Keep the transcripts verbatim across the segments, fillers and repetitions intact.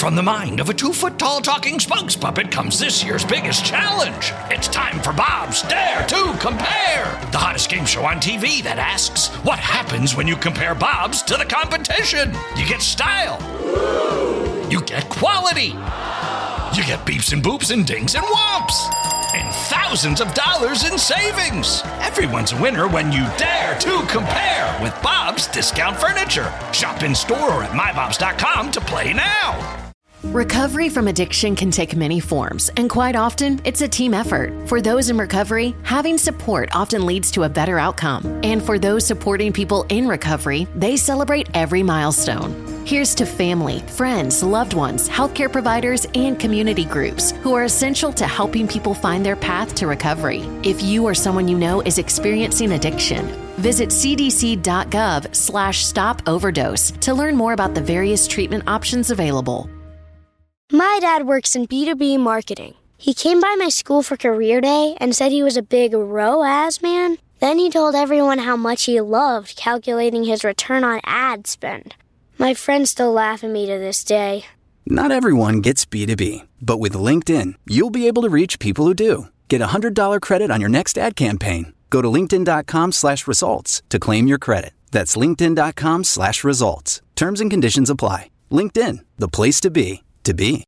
From the mind of a two-foot-tall talking spokes puppet comes this year's biggest challenge. It's time for Bob's Dare to Compare, the hottest game show on T V that asks, what happens when you compare Bobs to the competition? You get style. You get quality. You get beeps and boops and dings and whomps. And thousands of dollars in savings. Everyone's a winner when you dare to compare with Bob's Discount Furniture. Shop in store or at my bobs dot com to play now. Recovery from addiction can take many forms, and quite often, it's a team effort. For those in recovery, having support often leads to a better outcome. And for those supporting people in recovery, they celebrate every milestone. Here's to family, friends, loved ones, healthcare providers, and community groups who are essential to helping people find their path to recovery. If you or someone you know is experiencing addiction, visit c d c dot gov slash stop overdose to learn more about the various treatment options available. My dad works in B two B marketing. He came by my school for career day and said he was a big R O A S man. Then he told everyone how much he loved calculating his return on ad spend. My friends still laugh at me to this day. Not everyone gets B two B, but with LinkedIn, you'll be able to reach people who do. Get a one hundred dollars credit on your next ad campaign. Go to linkedin dot com slash results to claim your credit. That's linkedin dot com slash results. Terms and conditions apply. LinkedIn, the place to be, to be.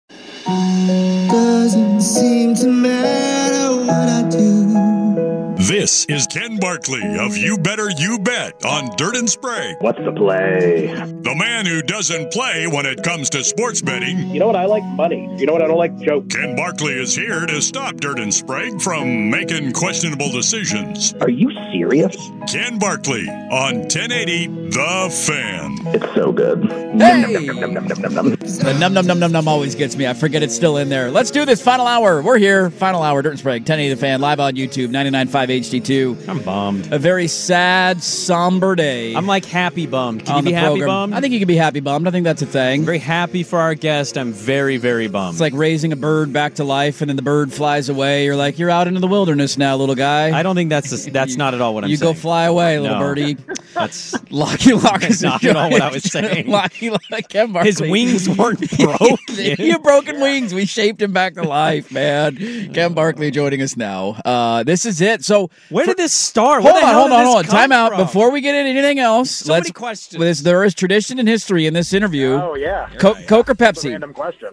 Doesn't seem to matter what I do. This is Ken Barkley of You Better You Bet on Dirt and Sprague. What's the play? The man who doesn't play when it comes to sports betting. You know what? I like money. You know what? I don't like jokes. Ken Barkley is here to stop Dirt and Sprague from making questionable decisions. Are you serious? Ken Barkley on ten eighty The Fan. It's so good. Hey! Num, num, num, num, num, num. The num num num num num always gets me. I forget it's still in there. Let's do this final hour. We're here. Final hour, Dirt and Sprague, ten eighty The Fan, live on YouTube, ninety-nine point five H D two. I'm bummed. A very sad, somber day. I'm like happy bummed. Can you on be the happy program. bummed? I think you can be happy bummed. I think that's a thing. I'm very happy for our guest. I'm very, very bummed. It's like raising a bird back to life, and then the bird flies away. You're like, you're out into the wilderness now, little guy. I don't think that's a, that's not at all what I'm you saying. You go fly away, little No. birdie. That's Locky Lock is not at all what I was saying. Locky Lock, Ken Barkley. His wings weren't broken. Your broken wings. We shaped him back to life, man. Ken Barkley joining us now. Uh, this is it. So where for, did this start? Hold Where on, the hell hold did on, this hold on. come Time out. from? Before we get into anything else, So let's. many questions. This, there is tradition and history in this interview. Oh, yeah. Co- yeah. Coke or That's a Pepsi? random question.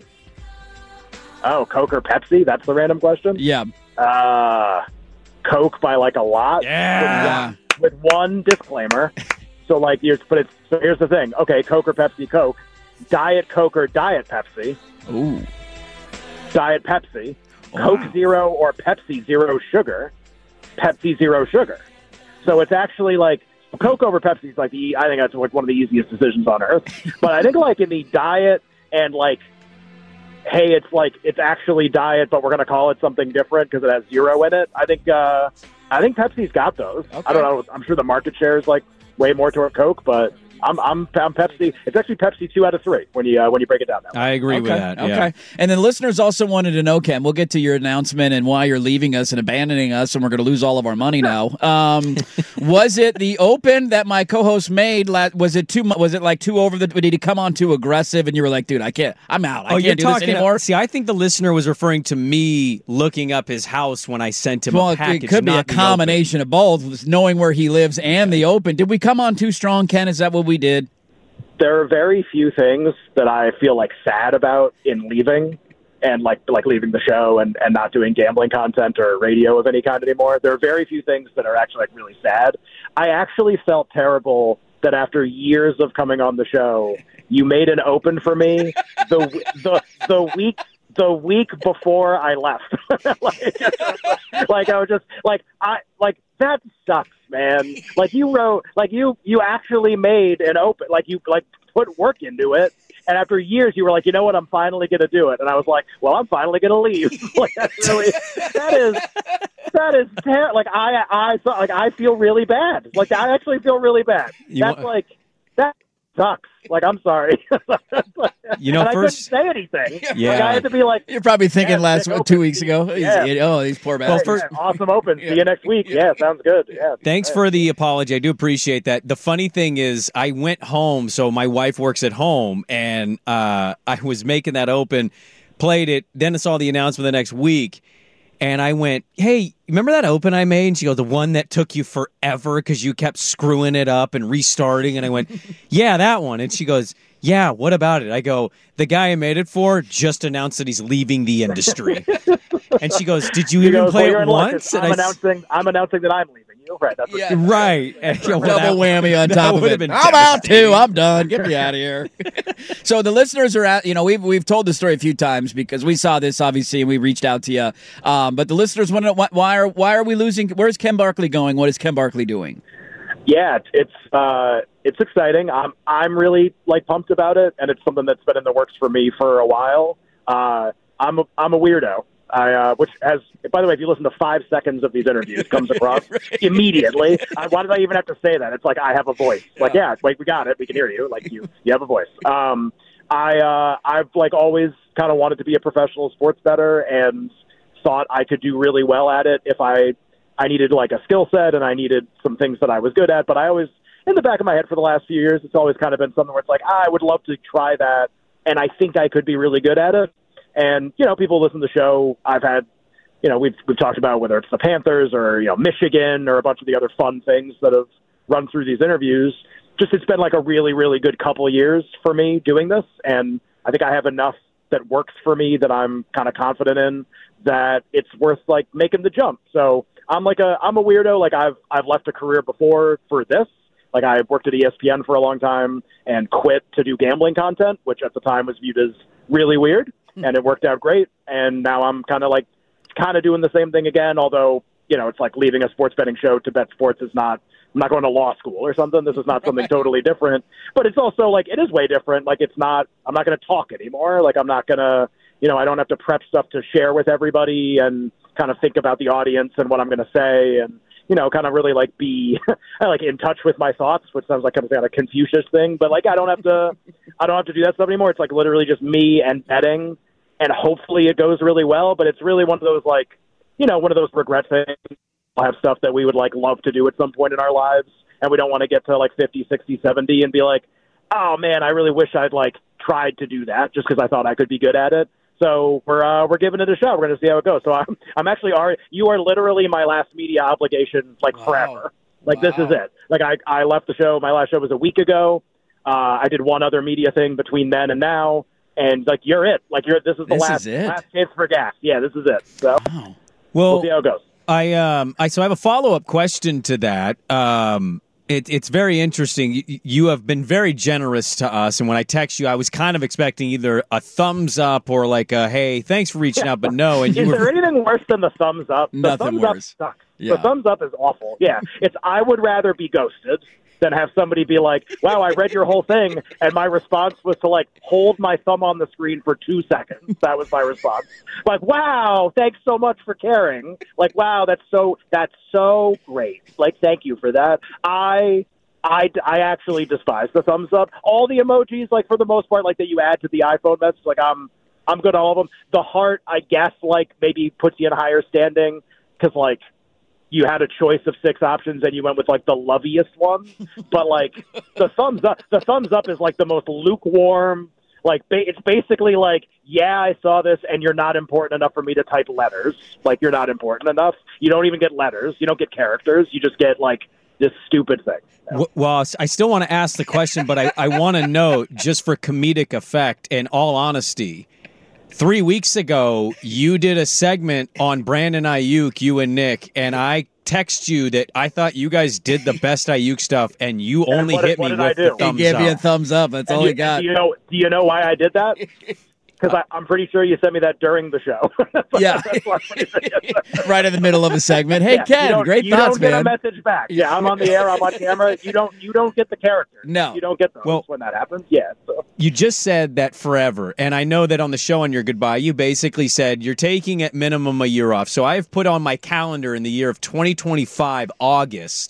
Oh, Coke or Pepsi? That's the random question? Yeah. Uh, Coke by like a lot. Yeah. With one, with one disclaimer. So like, you're, but it's, so here's the thing. Okay, Coke or Pepsi, Coke. Diet Coke or Diet Pepsi. Ooh. Diet Pepsi. Wow. Coke Zero or Pepsi Zero Sugar. Pepsi Zero Sugar. So it's actually like Coke over Pepsi is like the, I think that's like one of the easiest decisions on earth. But I think like in the diet and like, hey, it's like it's actually diet, but we're going to call it something different because it has zero in it. I think uh, I think Pepsi's got those. Okay. I don't know. I'm sure the market share is like way more toward Coke, but I'm I'm I'm Pepsi. It's actually Pepsi two out of three when you uh, when you break it down that way. I agree Okay. with that. Okay. Yeah. And then listeners also wanted to know, Ken, we'll get to your announcement and why you're leaving us and abandoning us, and we're going to lose all of our money now. Um, was it the open that my co-host made? La- was it too? mu- Was it like too over the? Did he come on too aggressive? And you were like, dude, I can't. I'm out. I oh, can't you're do talking this anymore. See, I think the listener was referring to me looking up his house when I sent him Well, a package. it could be a not the combination of both, knowing where he lives and the open. Did we come on too strong, Ken? Is that what we did? There are very few things that I feel like sad about in leaving and like like leaving the show and, and not doing gambling content or radio of any kind anymore. There are very few things that are actually like really sad. I actually felt terrible that after years of coming on the show, you made an open for me the the the week the week before I left. like, like I was just like I like that sucks, man. Like you wrote, like you, you actually made an open, like you, like put work into it. And after years, you were like, you know what? I'm finally going to do it. And I was like, well, I'm finally going to leave. like that's really, that is, that is ter- like I, I thought, like I feel really bad. Like I actually feel really bad. You That's wa- like that. sucks. Like, I'm sorry. You know, and first I couldn't say anything. Yeah. Like, I had to be like, You're probably thinking yeah, last sick two open. weeks ago. Yeah. He's- oh, these poor Well, bastards. first- yeah, awesome open. See you next week. Yeah, sounds good. Yeah. Thanks for the apology. I do appreciate that. The funny thing is, I went home, so my wife works at home, and uh, I was making that open, played it, then I saw the announcement the next week, and I went, hey, remember that open I made? And she goes, the one that took you forever because you kept screwing it up and restarting? And I went, yeah, that one. And she goes, yeah, what about it? I go, the guy I made it for just announced that he's leaving the industry. And she goes, did you He even goes, play well, you're it in luck, once? 'cause And I'm I s- announcing. I'm announcing that I'm leaving. You right? That's what Yeah. Right. And, you know, well, Double that- whammy on that top of would it. have been I'm out devastating. too. I'm done. Get me out of here. So the listeners are at, you know, we've we've told the story a few times because we saw this obviously and we reached out to you. Um, but the listeners want to know why, why are why are we losing? Where's Ken Barkley going? What is Ken Barkley doing? Yeah, it's uh, it's exciting. I'm I'm really like pumped about it, and it's something that's been in the works for me for a while. Uh, I'm a, I'm a weirdo. I uh, which has, by the way, if you listen to five seconds of these interviews, comes across immediately. I, why did I even have to say that? It's like I have a voice. Like, yeah, like we got it. We can hear you. Like you, you have a voice. Um, I uh, I've like always kind of wanted to be a professional sports bettor and thought I could do really well at it if I I needed like a skill set and I needed some things that I was good at. But I always, in the back of my head for the last few years, it's always kind of been something where it's like, ah, I would love to try that, and I think I could be really good at it. And, you know, people listen to the show. I've had, you know, we've we've talked about whether it's the Panthers or, you know, Michigan or a bunch of the other fun things that have run through these interviews. Just it's been like a really, really good couple of years for me doing this. And I think I have enough that works for me that I'm kind of confident in that it's worth like making the jump. So I'm like a I'm a weirdo. Like I've I've left a career before for this. Like I worked at E S P N for a long time and quit to do gambling content, which at the time was viewed as really weird. And it worked out great. And now I'm kind of like, kind of doing the same thing again. Although, you know, it's like leaving a sports betting show to bet sports is not, I'm not going to law school or something. This is not something totally different, but it's also like, it is way different. Like it's not, I'm not going to talk anymore. Like I'm not going to, you know, I don't have to prep stuff to share with everybody and kind of think about the audience and what I'm going to say. And, you know, kind of really like be like in touch with my thoughts, which sounds like kind of a Confucius thing, but like, I don't have to, I don't have to do that stuff anymore. It's like literally just me and betting. And hopefully it goes really well, but it's really one of those, like, you know, one of those regret things. We'll have stuff that we would, like, love to do at some point in our lives, and we don't want to get to, like, fifty, sixty, seventy and be like, oh, man, I really wish I'd, like, tried to do that just because I thought I could be good at it. So we're uh, we're giving it a shot. We're going to see how it goes. So I'm, I'm actually already – you are literally my last media obligation, like, wow. forever. Like, wow. This is it. Like, I, I left the show. My last show was a week ago. Uh, I did one other media thing between then and now. And like you're it, like you're. This is the this last, is it? last chance for gas. Yeah, this is it. So wow. Well, we'll see how it goes. I um, I so I have a follow up question to that. Um, it, it's very interesting. You, you have been very generous to us, and when I text you, I was kind of expecting either a thumbs up or like a hey, thanks for reaching out, but no. And you is were... there anything worse than the thumbs up? The Nothing thumbs worse. up sucks. Yeah. The thumbs up is awful. Yeah, it's. I would rather be ghosted than have somebody be like, wow, I read your whole thing, and my response was to, like, hold my thumb on the screen for two seconds. That was my response. Like, wow, thanks so much for caring. Like, wow, that's so that's so great. Like, thank you for that. I... I, I actually despise the thumbs up. All the emojis, like, for the most part, like, that you add to the iPhone message, like, I'm I'm good at all of them. The heart, I guess, like, maybe puts you in a higher standing because, like, you had a choice of six options and you went with like the loveliest one. But like the thumbs up, the thumbs up is like the most lukewarm. Like ba- it's basically like, yeah, I saw this and you're not important enough for me to type letters. Like you're not important enough. You don't even get letters. You don't get characters. You just get like this stupid thing. Well, I still want to ask the question, but I, I want to know just for comedic effect and all honesty. Three weeks ago, you did a segment on Brandon Ayuk, you and Nick, and I text you that I thought you guys did the best Ayuk stuff, and you and only what, hit what me did with I the do? thumbs He gave up. you a thumbs up. That's and all you, he got. Do you know? Do you know why I did that? Because I'm pretty sure you sent me that during the show. Yeah. Right in the middle of a segment. Hey, yeah, Ken, great you thoughts, man. You man. don't get a message back. Yeah, I'm on the air. I'm on camera. You don't. You don't get the character. No. You don't get those well, when that happens. Yeah. So. You just said that forever, and I know that on the show on your goodbye, you basically said you're taking at minimum a year off. So I have put on my calendar in the year of twenty twenty-five, August,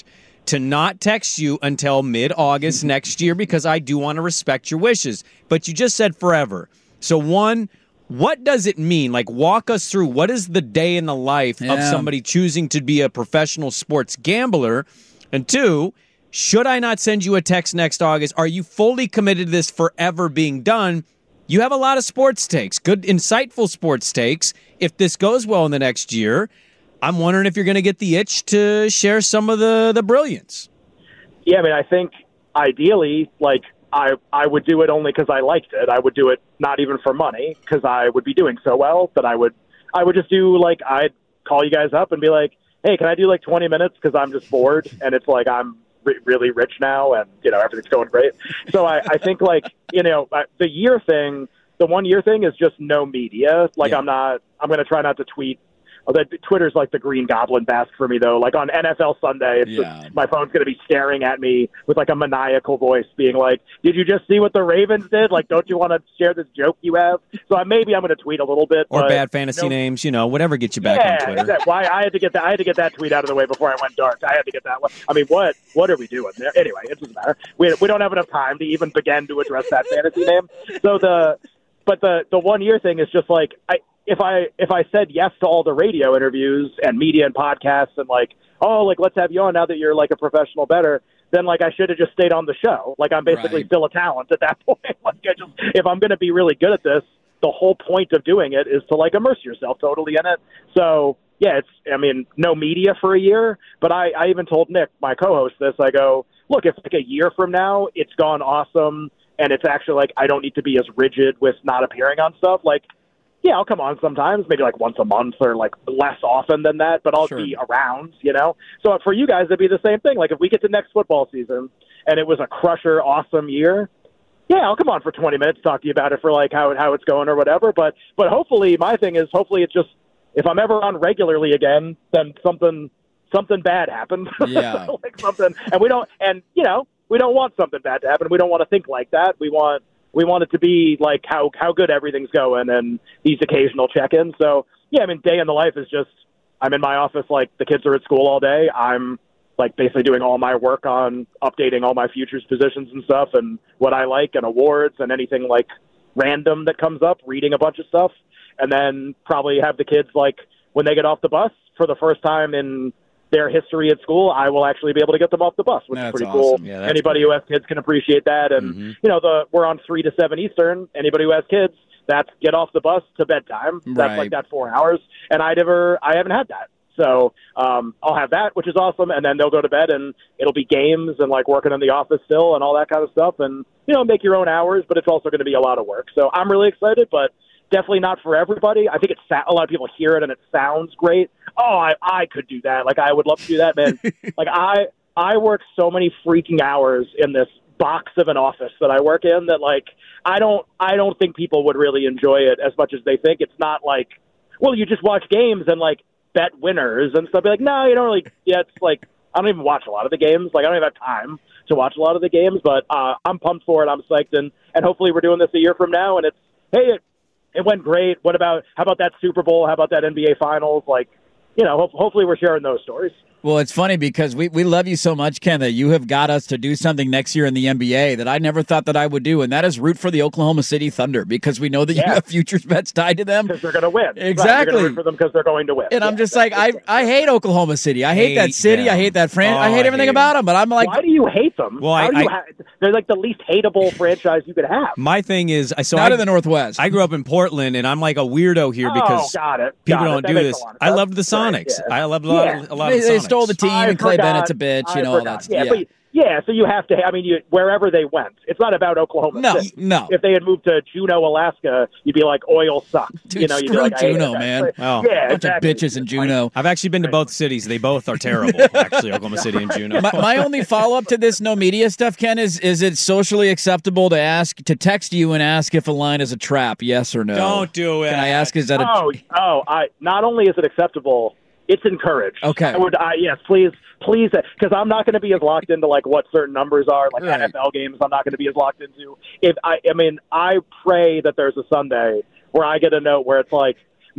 to not text you until mid-August next year because I do want to respect your wishes. But you just said forever. So one, what does it mean? Like, walk us through what is the day in the life Yeah. of somebody choosing to be a professional sports gambler? And two, should I not send you a text next August? Are you fully committed to this forever being done? You have a lot of sports takes, good, insightful sports takes. If this goes well in the next year, I'm wondering if you're going to get the itch to share some of the, the brilliance. Yeah, I mean, I think ideally, like, I I would do it only because I liked it. I would do it not even for money because I would be doing so well that I would I would just do, like, I'd call you guys up and be like, hey, can I do, like, twenty minutes because I'm just bored and it's like I'm re- really rich now and, you know, everything's going great. So I, I think, like, you know, the year thing, the one year thing is just no media. Like, yeah. I'm not – I'm going to try not to tweet. Although Twitter's like the Green Goblin mask for me, though. Like on N F L Sunday, it's Yeah. just, my phone's going to be staring at me with like a maniacal voice being like, did you just see what the Ravens did? Like, don't you want to share this joke you have? So I, maybe I'm going to tweet a little bit. Or but, bad fantasy you know, names, you know, whatever gets you back yeah, on Twitter. Exactly. Why I had to get that I had to get that tweet out of the way before I went dark. I had to get that one. I mean, what what are we doing there? Anyway, it doesn't matter. We we don't have enough time to even begin to address that fantasy name. So the but the the one year thing is just like I if I if I said yes to all the radio interviews and media and podcasts and like, oh, like let's have you on now that you're like a professional bettor, then like I should have just stayed on the show. Like I'm basically Right. still a talent at that point. Like I just if I'm going to be really good at this, the whole point of doing it is to like immerse yourself totally in it. So yeah, it's I mean no media for a year, but I I even told Nick, my co-host, this. I go, look, if like a year from now it's gone awesome and it's actually like I don't need to be as rigid with not appearing on stuff, like. Yeah, I'll come on sometimes, maybe like once a month or like less often than that, but I'll Sure. be around, you know? So for you guys, it'd be the same thing. Like if we get to next football season and it was a crusher, awesome year, yeah, I'll come on for twenty minutes, talk to you about it for like how how it's going or whatever. But but hopefully my thing is hopefully it's just if I'm ever on regularly again, then something something bad happened. Yeah. like something, and we don't, and you know, we don't want something bad to happen. We don't want to think like that. We want. We want it to be like how, how good everything's going and these occasional check-ins. So, yeah, I mean, day in the life is just I'm in my office like the kids are at school all day. I'm like basically doing all my work on updating all my futures positions and stuff and what I like and awards and anything like random that comes up, reading a bunch of stuff. And then probably have the kids like when they get off the bus for the first time in their history at school, I will actually be able to get them off the bus, which That's is pretty awesome. cool. Yeah, that's Anybody cool. who has kids can appreciate that. And, Mhm. you know, the we're on three to seven Eastern. Anybody who has kids, that's get off the bus to bedtime. That's Right. like that four hours. And I never, I haven't had that. So um, I'll have that, which is awesome. And then they'll go to bed and it'll be games and like working in the office still and all that kind of stuff. And, you know, make your own hours, but it's also going to be a lot of work. So I'm really excited, but definitely not for everybody. I think it's a lot of people hear it and it sounds great. Oh, I, I could do that. Like I would love to do that, man. like I I work so many freaking hours in this box of an office that I work in that like I don't I don't think people would really enjoy it as much as they think. It's not like, well, you just watch games and like bet winners and stuff. Be like, no, you don't really. Yeah, it's like I don't even watch a lot of the games. Like I don't even have time to watch a lot of the games. But uh, I'm pumped for it. I'm psyched, and and hopefully we're doing this a year from now. And it's hey. It, It went great. What about how about that Super Bowl? How about that N B A Finals? Like, you know, ho- hopefully we're sharing those stories. Well, it's funny because we, we love you so much, Ken, that you have got us to do something next year in the N B A that I never thought that I would do, and that is root for the Oklahoma City Thunder because we know that Yeah. you have futures bets tied to them. Because they're going to win. Right, Exactly. you're gonna root for them because they're going to win. And I'm Yeah, just like, I, I hate Oklahoma City. I hate, that Hate city. I them. hate that franchise. Oh, I hate I everything hate about them. But I'm like, why do you hate them? Well, How I- do you I- ha- they're like the least hateable franchise you could have. My thing is, I so not I, in the Northwest. I grew up in Portland, and I'm like a weirdo here because oh, got it. people got it. don't That do makes this. a lot of I sense. loved the Right, Sonics. yeah. I loved a lot, Yeah. of, a lot they, of the they Sonics. stole the team, I and Clay forgot. Bennett's a bitch. I You know all forgot. that. Yeah, Yeah. but yeah, so you have to. I mean, you, wherever they went, it's not about Oklahoma No, City. no. If they had moved to Juneau, Alaska, you'd be like, oil sucks. Dude, you know, you'd be screw like, I hate Juneau, that. man. Oh. Yeah, Bunch exactly. of bitches in Juneau. I've actually been to both cities. They both are terrible, actually, Oklahoma City and Juneau. my, my only follow up to this no media stuff, Ken, is is it socially acceptable to ask to text you and ask if a line is a trap? Yes or no? Don't do it. Can I ask? Is that a Oh, oh! I not only is it acceptable, it's encouraged. Okay. I would, I, yes, please, please, because I'm not going to be as locked into like what certain numbers are, like Right. N F L games. I'm not going to be as locked into. If I, I mean, I pray that there's a Sunday where I get a note where it's like, man,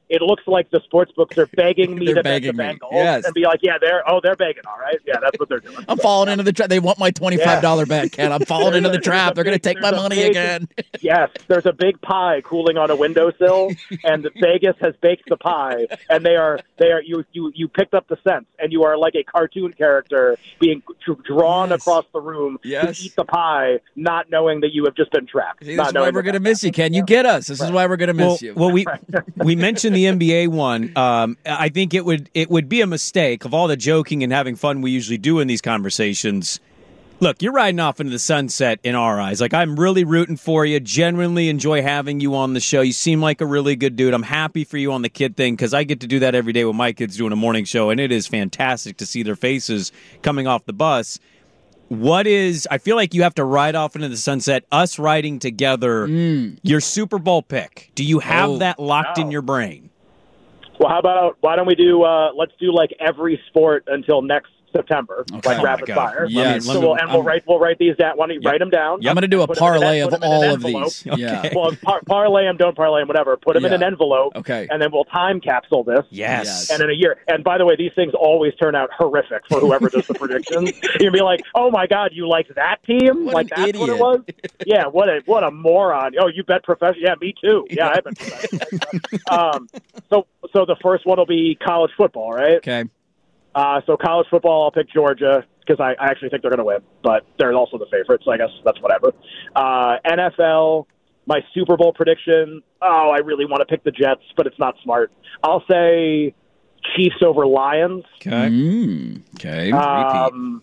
it looks like the sports books are begging me They're to bet begging the me. Bengals Yes. and be like, yeah, they're oh, they're begging, all right, yeah, that's what they're doing. I'm falling into the trap. They want my twenty-five dollars Yeah. bet, Ken. I'm falling into the There's a trap. They're going to big- take my there's a money big- again. Yes, there's a big pie cooling on a windowsill, and Vegas has baked the pie, and they are they are you you you picked up the sense, and you are like a cartoon character being dr- drawn Yes. across the room Yes. to eat the pie, not knowing that you have just been trapped. See, this not is why knowing we're that going to miss you, Ken. You get us. This is why we're going to miss Well, you. well, we we mentioned the N B A one. Um, I think it would it would be a mistake of all the joking and having fun we usually do in these conversations. Look, you're riding off into the sunset in our eyes. Like, I'm really rooting for you. Genuinely enjoy having you on the show. You seem like a really good dude. I'm happy for you on the kid thing because I get to do that every day with my kids doing a morning show, and it is fantastic to see their faces coming off the bus. What is, I feel like you have to ride off into the sunset, us riding together, your Super Bowl pick. Do you have Oh, that locked in no. your brain? Well, how about why don't we do? Uh, let's do like every sport until next September, Okay. like Oh, my rapid God. fire. Yes. So we'll, and we'll I'm- write we'll write these down. Why don't you Yep. write them down? I'm going to do a Put 'em in an parlay en- of put 'em in an all of envelope. these. Yeah. Okay. Well, par- parlay them, don't parlay them, whatever. Put them in Yeah. an envelope. Okay. And then we'll time capsule this. Yes. Yes. And in a year, and by the way, these things always turn out horrific for whoever does the predictions. You'll be like, "Oh my God, you like that team? What like an that's what it idiot. was? Yeah, what a what a moron! Oh, you bet professional? Yeah, me too. Yeah, I bet professional. um, so so the first one will be college football, right? Okay. Uh, so college football, I'll pick Georgia because I, I actually think they're going to win, but they're also the favorites, so I guess that's whatever. Uh, N F L, my Super Bowl prediction, oh, I really want to pick the Jets, but it's not smart. I'll say Chiefs over Lions. Okay. Mm, okay. Um,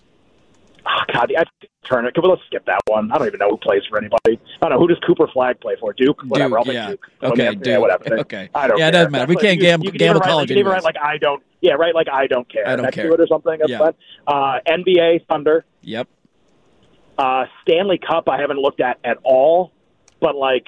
oh, God, I turn it. Let's skip that one. I don't even know who plays for anybody. I don't know. Who does Cooper Flag play for? Duke? Whatever. I'll Duke, pick yeah. Duke. Okay, yeah, Duke. Yeah, whatever. Okay. I don't Yeah, it care. doesn't matter. We That's can't what- gamble- you, you can gamble even write, college like, you can even anyways. write like I don't. Yeah, right. Like I don't care. I don't next care. to it or something. That's Yeah. fine. Uh, N B A Thunder. Yep. Uh, Stanley Cup. I haven't looked at at all, but like.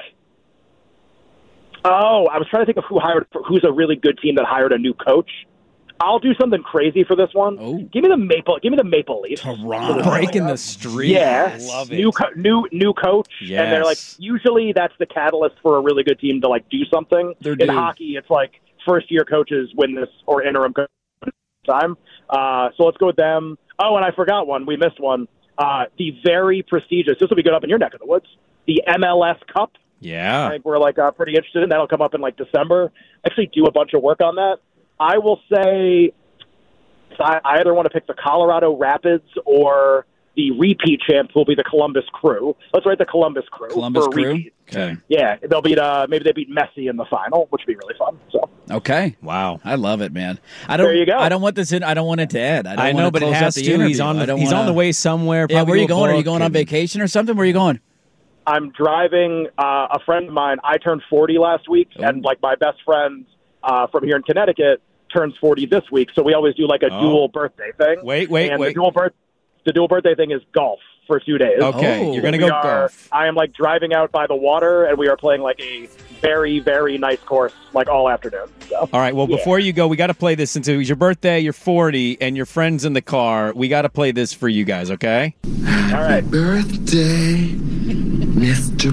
Oh, I was trying to think of who hired. Who's a really good team that hired a new coach. I'll do something crazy for this one. Oh. Give me the Maple. Give me the Maple Leafs. Toronto. Breaking the streak. Yeah, Love it. new co- new new coach, and they're like Yes. usually that's the catalyst for a really good team to like do something. They're In due. hockey, it's like first year coaches win this or interim coach time. Uh, so let's go with them. Oh, and I forgot one. We missed one. Uh, the very prestigious. This will be good up in your neck of the woods. The M L S Cup. I Yeah. think we're like uh, pretty interested in. That'll come up in like December. Actually, do a bunch of work on that. I will say I, I either want to pick the Colorado Rapids or the repeat champs will be the Columbus Crew. Let's write the Columbus Crew. Columbus for a Crew. repeat. Okay. Yeah, they'll beat. Uh, maybe they beat Messi in the final, which would be really fun. So Okay. Wow. I love it, man. I don't. There you go. I don't want this in. I don't want it to end. I, don't I know, wanna but it close out has the to. interview. He's on I the don't he's wanna- on the way somewhere. Yeah. probably Where are you do a going? Are you book going on and- vacation or something? Where are you going? I'm driving. Uh, a friend of mine. I turned forty last week, Ooh. and like my best friend uh, from here in Connecticut turns forty this week. So we always do like a Oh. dual birthday thing. Wait, wait, and wait. The dual birth. The dual birthday thing is golf for two days. Okay, Oh. you're gonna We go are- golf. I am like driving out by the water, and we are playing like a very, very nice course, like all afternoon. So. All right. Well, Yeah. before you go, we got to play this since it was your birthday. You're forty, and your friends in the car. We got to play this for you guys. Okay. All right. Birthday, Mister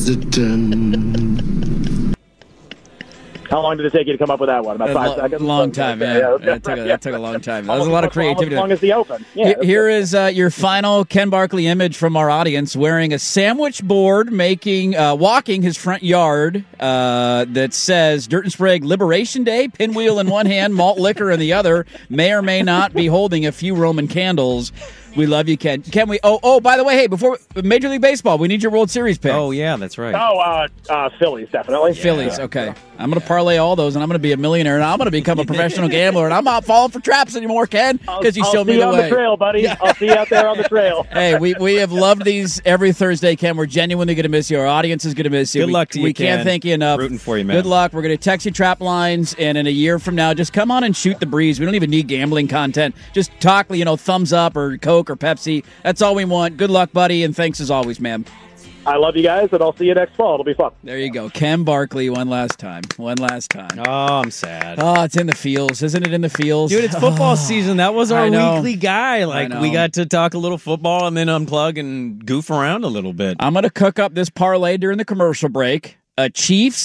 President. How long did it take you to come up with that one? About A five lo- seconds. long time, yeah. Yeah, That took a- that took a long time. That was a Almost- lot of almost- creativity. Almost as long as the open. Yeah. He- Here is uh, your final Ken Barkley image from our audience, wearing a sandwich board, making uh, walking his front yard uh, that says "Dirt and Sprague Liberation Day." Pinwheel in one hand, malt liquor in the other. May or may not be holding a few Roman candles. We love you, Ken. Can we? Oh, oh. By the way, hey, before Major League Baseball, we need your World Series pick. Oh yeah, that's right. Oh, uh, uh, Phillies, definitely. Phillies, okay. I'm going to parlay all those, and I'm going to be a millionaire, and I'm going to become a professional gambler, and I'm not falling for traps anymore, Ken, because you I'll showed see me you the on way. the trail, buddy. I'll see you out there on the trail. Hey, we, we have loved these every Thursday, Ken. We're genuinely going to miss you. Our audience is going to miss you. Good we, luck to you, We can't Ken. thank you enough. Rooting for you, man. Good luck. We're going to text you trap lines, and in a year from now, just come on and shoot the breeze. We don't even need gambling content. Just talk, you know, thumbs up or Coke or Pepsi. That's all we want. Good luck, buddy, and thanks as always, man. I love you guys, and I'll see you next fall. It'll be fun. There you go. Ken Barkley, one last time. One last time. Oh, I'm sad. Oh, it's in the fields. Isn't it in the fields? Dude, it's football season. That was our I know. weekly guy. Like know. we got to talk a little football and then unplug and goof around a little bit. I'm going to cook up this parlay during the commercial break. A Chiefs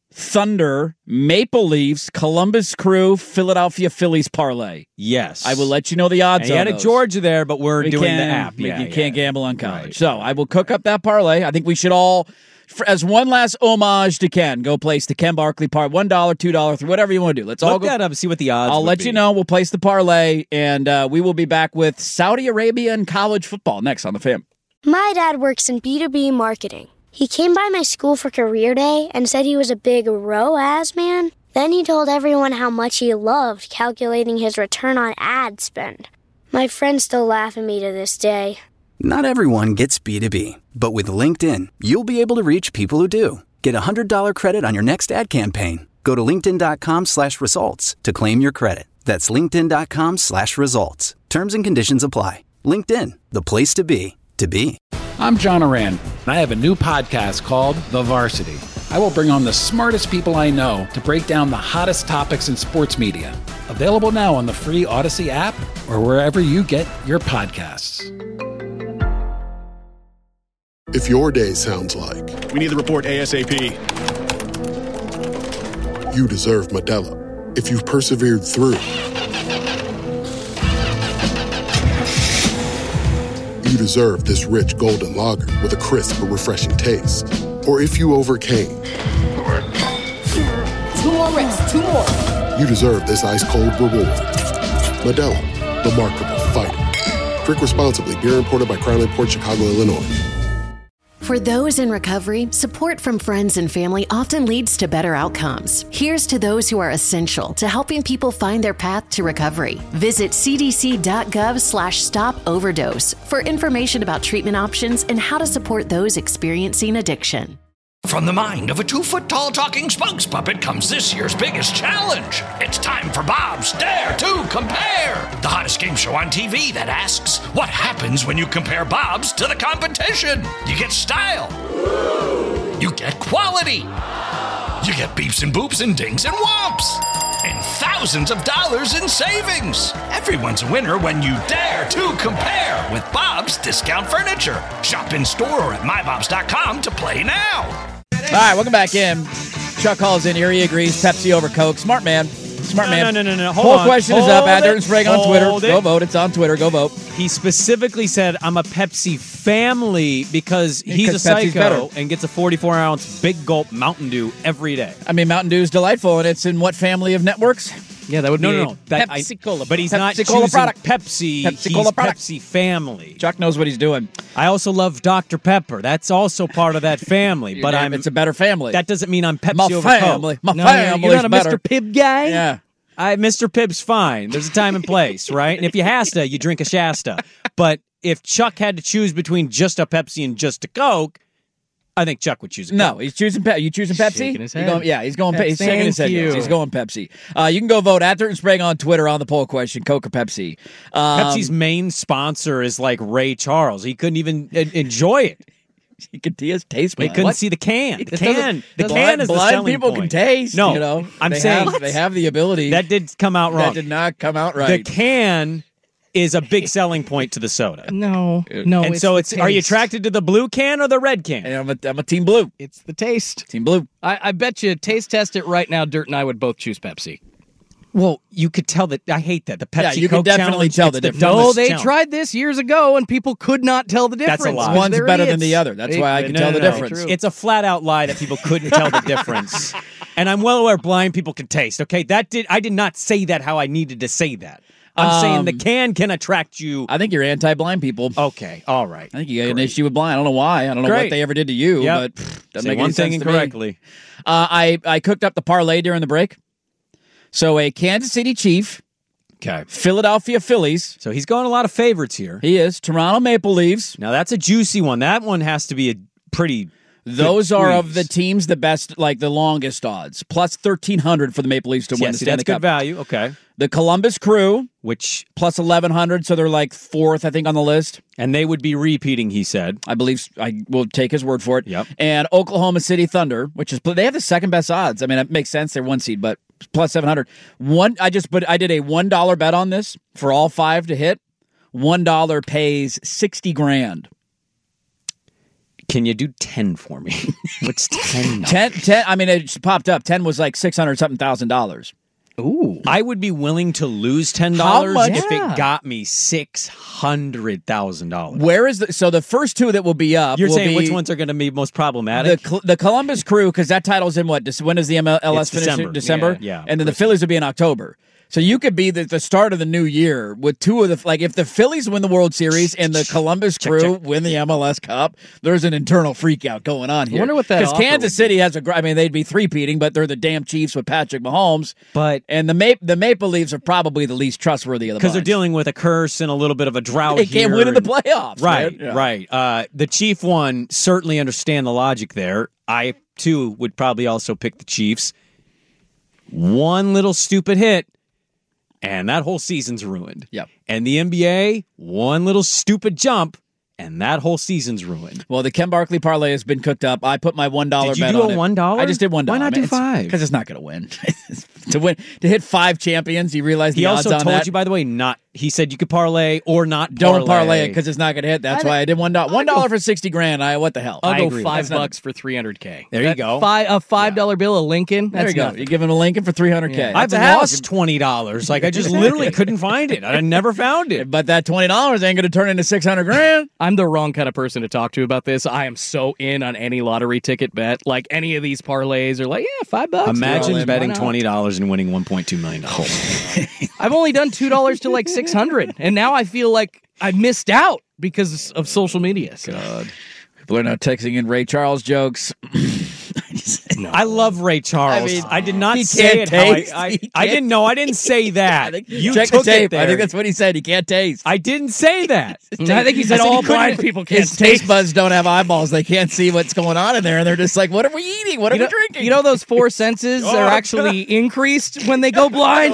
Thunder, Maple Leafs, Columbus Crew, Philadelphia Phillies parlay. Yes. I will let you know the odds and you on had a those. Georgia there, but we're we doing can, the app. We, Yeah, you yeah. can't gamble on college. Right, so right. I will cook up that parlay. I think we should all, for, as one last homage to Ken, go place the Ken Barkley part. one dollar, two dollars, whatever you want to do. Let's all Look go. that up, see what the odds I'll would let be. you know. We'll place the parlay, and uh, we will be back with Saudi Arabia and college football next on The Fam. My dad works in B two B marketing. He came by my school for career day and said he was a big R O A S man. Then he told everyone how much he loved calculating his return on ad spend. My friends still laugh at me to this day. Not everyone gets B two B, but with LinkedIn, you'll be able to reach people who do. Get a one hundred dollars credit on your next ad campaign. Go to linkedin.com slash results to claim your credit. That's linkedin.com slash results. Terms and conditions apply. LinkedIn, the place to be, to be. I'm John Oran, and I have a new podcast called The Varsity. I will bring on the smartest people I know to break down the hottest topics in sports media. Available now on the free Odyssey app or wherever you get your podcasts. If your day sounds like... We need the report ASAP. You deserve Modelo. If you've persevered through... You deserve this rich golden lager with a crisp but refreshing taste. Or if you overcame... Two more reps, two more. You deserve this ice-cold reward. Modelo, the Markable Fighter. Drink responsibly. Beer imported by Crown Imports, Chicago, Illinois. For those in recovery, support from friends and family often leads to better outcomes. Here's to those who are essential to helping people find their path to recovery. Visit cdc.gov slash stop overdose for information about treatment options and how to support those experiencing addiction. From the mind of a two-foot-tall talking spokes puppet comes this year's biggest challenge. It's time for Bob's Dare to Compare, the hottest game show on T V that asks, what happens when you compare Bob's to the competition? You get style. You get quality. You get beeps and boops and dings and whomps. And thousands of dollars in savings. Everyone's a winner when you dare to compare with Bob's Discount Furniture. Shop in store or at my bobs dot com to play now. All right, welcome back in. Chuck calls in here. He agrees. Pepsi over Coke. Smart man. Smart No, man. no, no, no, no. Hold Poll on. question is Hold up. At it. Dirt and Sprague on Twitter. Hold Go it. vote. It's on Twitter. Go vote. He specifically said, I'm a Pepsi family because he's Because a Pepsi's psycho better. and gets a forty-four ounce big gulp Mountain Dew every day. I mean, Mountain Dew is delightful, and it's in what family of networks? Yeah, that would No, be no, a no. That- Pepsi I- Cola. But he's not Pepsi Cola choosing product. Pepsi. Pepsi he's Cola product. Pepsi family. Chuck knows what he's doing. I also love Doctor Pepper. That's also part of that family. but I'm it's a better family. That doesn't mean I'm Pepsi My over family. Coke. My no, family's You're not a better. Mister Pibb guy? Yeah. I, Mister Pibb's fine. There's a time and place, right? And if you has to, you drink a Shasta. But if Chuck had to choose between just a Pepsi and just a Coke, I think Chuck would choose a Coke. No, he's choosing Pepsi. You choosing Pepsi? Shaking his You head. going- yeah, he's going. Pe- he's Thank shaking his head. yes. you. He's going Pepsi. Uh, you can go vote at Dirt and Sprague on Twitter on the poll question: Coke or Pepsi. Um, Pepsi's main sponsor is like Ray Charles. He couldn't even en- enjoy it. He could see his taste. He buds. couldn't What? see the can. The It can. doesn't- The blind- can is the blind selling people point. can taste. No, you know, I'm they saying have, they have the ability. that did come out wrong. That did not come out right. The can is a big selling point to the soda. No, no. and it's so the it's. Are you taste. attracted to the blue can or the red can? And I'm a, I'm a team blue. It's the taste. Team blue. I, I bet you taste test it right now. Dirt and I would both choose Pepsi. Well, you could tell that. I hate that the Pepsi. Yeah, you can Coke definitely challenge, tell it's the the difference. dumbest No, they challenge. tried this years ago, and people could not tell the difference. That's a lie. because One's they're better than idiots. the other. That's why I can No, tell no, the no. difference. It's a flat out lie that people couldn't tell the difference. And I'm well aware blind people can taste. Okay, that did I did not say that how I needed to say that. I'm Um, saying the can can attract you. I think you're anti-blind people. Okay, all right. I think you got an issue with blind. I don't know why. I don't know Great. what they ever did to you, Yep. but pff, doesn't Say make one any thing sense to me. incorrectly. Uh, I I cooked up the parlay during the break. So a Kansas City Chief, Okay. Philadelphia Phillies. So he's going a lot of favorites here. He is Toronto Maple Leafs. Now that's a juicy one. That one has to be a pretty. Those good are of squeeze. the teams the best, like the longest odds, plus thirteen hundred for the Maple Leafs to Yeah, win the see, Stanley that's good Cup. value. Okay. The Columbus Crew, Which plus eleven hundred, so they're like fourth, I think, on the list. and they would be repeating. He said. I believe I will take his word for it. Yep. And Oklahoma City Thunder, which is they have the second best odds. I mean, it makes sense. They're one seed, but plus seven hundred. One, I just but I did a one dollar bet on this for all five to hit. One dollar pays sixty grand. Can you do ten for me? What's ten? ten, ten, I mean, it popped up. ten was like six hundred something thousand dollars. Ooh. I would be willing to lose ten dollars much? if Yeah. it got me six hundred thousand dollars. Where is the, so the first two that will be up? You're will saying be which ones are going to be most problematic? The, Col- the Columbus Crew, because that title's in what? When does the M L S It's finish? December. December? Yeah, yeah, And then the Phillies will be in October. So you could be the, the start of the new year with two of the, like if the Phillies win the World Series and the Columbus Crew win the M L S Cup, there's an internal freak out going on here. wonder what that Because offer Kansas City has a, gr- I mean, they'd be three-peating, but they're the damn Chiefs with Patrick Mahomes. But And the, Ma- the Maple Leafs are probably the least trustworthy of the because they're bunch. dealing with a curse and a little bit of a drought. They can't here win in the and- playoffs. Right, man. Yeah. right. Uh, the Chief one, certainly understand the logic there. I, too, would probably also pick the Chiefs. One little stupid hit, and that whole season's ruined. Yep. And the N B A, one little stupid jump, and that whole season's ruined. Well, the Ken Barkley parlay has been cooked up. I put my one dollar Did you bet do on a it. one dollar? I just did one dollar. Why not do five? Because it's not going to win. to win to hit five champions, you realize the He odds also on told that. you, by the way, not. He said you could parlay or not. Don't parlay it because it's not going to hit. That's why I did one dollar. One dollar for sixty grand. I what the hell? I'll I go agree. five That's not- bucks for three hundred k. There you go. Five, a five dollar bill, a Lincoln. There That's you go. nothing. You give him a Lincoln for three hundred k. Yeah. I've lost twenty dollars. Like I just literally couldn't find it. I never found it. But that twenty dollars ain't going to turn into six hundred grand. I'm the wrong kind of person to talk to about this. I am so in on any lottery ticket bet. Like any of these parlays are like, yeah, five bucks. Imagine Why betting not? twenty dollars and winning one point two million dollars. I've only done two dollars to like six hundred, and now I feel like I missed out because of social media. So. God. People are now texting in Ray Charles jokes. No. I love Ray Charles. I, I mean, did not he say can't it how I, taste. I, He I can't- didn't know. I didn't say that. I think, you check took the tape. it there. I think that's what he said. He can't taste. I didn't say that. I think he said I said all he couldn't- blind people can't His taste buds don't have eyeballs. They can't see what's going on in there, and they're just like, "What are we eating? What are You know, we drinking?" you know those four senses Oh, are actually increased when they go blind.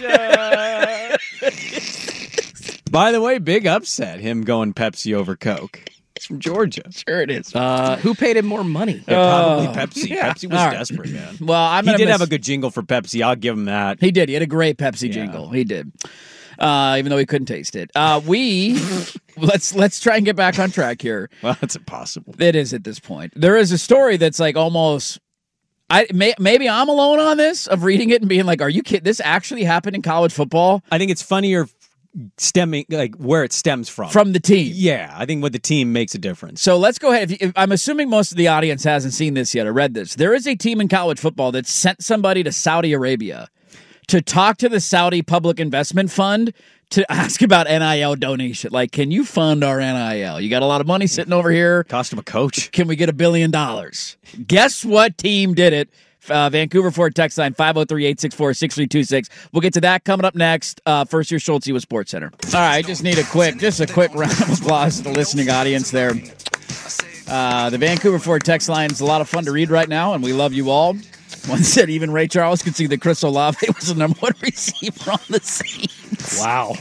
By the way, big upset. Him going Pepsi over Coke. He's from Georgia. Sure it is. Uh, who paid him more money? Yeah, probably Oh. Pepsi. Yeah. Pepsi was All right. desperate, man. Well, I'm He gonna did miss- have a good jingle for Pepsi. I'll give him that. He did. He had a great Pepsi Yeah. jingle. He did. Uh, even though he couldn't taste it. Uh, we let's let's try and get back on track here. Well, that's impossible. It is at this point. There is a story that's like almost. I may, maybe I'm alone on this of reading it and being like, "Are you kidding? This actually happened in college football I think it's funnier stemming like where it stems from. from the team." Yeah, I think what the team makes a difference. So let's go ahead. If you, if, I'm assuming most of the audience hasn't seen this yet or read this. There is a team in college football that sent somebody to Saudi Arabia to talk to the Saudi Public Investment Fund to ask about N I L donation. Like, can you fund our N I L? You got a lot of money sitting over here. Cost him a coach. Can we get a billion dollars? Guess what team did it? Uh, Vancouver Ford text line five oh three, eight six four, six three two six. We'll get to that coming up next. Uh, first, your Schulte with Sports Center. All right, I just need a quick, just a quick round of applause to the listening audience there. Uh, the Vancouver Ford text line is a lot of fun to read right now, and we love you all. One said even Ray Charles could see that Chris Olave was the number one receiver on the Saints. Wow.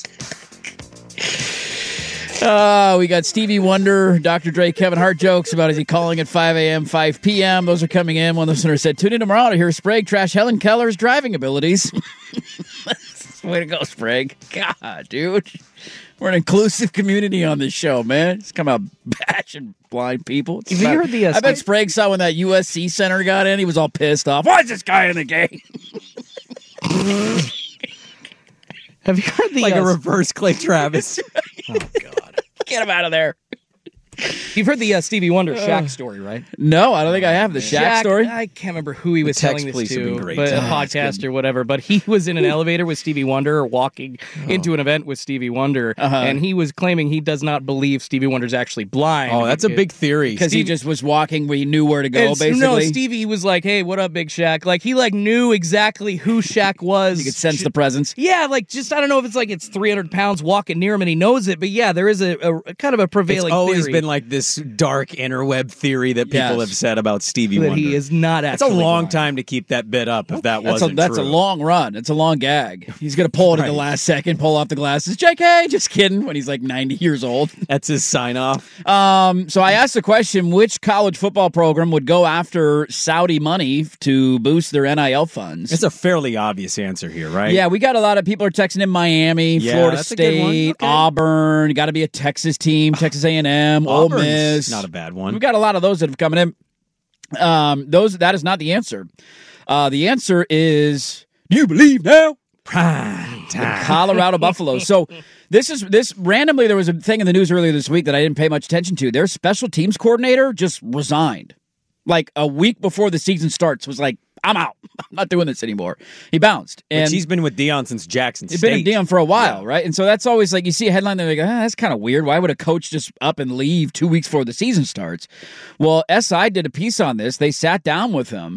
Uh, we got Stevie Wonder, Doctor Dre, Kevin Hart jokes about is he calling at five a.m., five p.m. Those are coming in. One listener said, tune in tomorrow to hear Sprague trash Helen Keller's driving abilities. Way to go, Sprague. God, dude. We're an inclusive community on this show, man. It's come out bashing blind people. It's Have you not- heard the, uh, I bet Steve- Sprague saw when that U S C center got in. He was all pissed off. Why is this guy in the game? Have you heard the Like uh, a reverse Clay Travis. Oh God! Get him out of there. You've heard the uh, Stevie Wonder Shaq story, right? No, I don't think I have the Shaq, story. I can't remember who he was text telling this police have been to, great. but a Oh, podcast or whatever. But he was in an elevator with Stevie Wonder, or walking into an event with Stevie Wonder, Uh-huh. and he was claiming he does not believe Stevie Wonder's actually blind. Oh, that's a big theory. Because he Steve- just was walking where he knew where to go, It's- basically. No, Stevie was like, "Hey, what up, Big Shaq?" Like he like knew exactly who Shaq was. You could sense the presence. Yeah, like just I don't know if it's like it's three hundred pounds walking near him and he knows it, but yeah, there is a, a, a kind of a It's prevailing always theory been like this dark interweb theory that people Yes. have said about Stevie that Wonder. he is not That's a actually long blind. time to keep that bit up if that That's a, wasn't that's a true. long run. It's a long gag. He's going to pull it at the Right. last second, pull off the glasses. J K, just kidding, when he's like ninety years old. That's his sign off. Um, so I asked the question, which college football program would go after Saudi money to boost their N I L funds? It's a fairly obvious answer here, right? Yeah, we got a lot of people are texting in Miami, Yeah, Florida that's a good one. State, Okay. Auburn. Got to be a Texas team, Texas A and M, Auburn Ole Auburn's Miss. not a bad one. We've got a lot of those that have come in. Um, those that is not the answer. Uh, the answer is, do you believe now? Prime time. The Colorado Buffaloes. So this is this randomly. There was a thing in the news earlier this week that I didn't pay much attention to. Their special teams coordinator just resigned, like a week before the season starts. Was like, I'm out. I'm not doing this anymore. He bounced. And Which he's been with Deion since Jackson he's State. been in Deion for a while, yeah. right? And so that's always like, you see a headline, they're like, ah, that's kind of weird. Why would a coach just up and leave two weeks before the season starts? Well, S I did a piece on this. They sat down with him,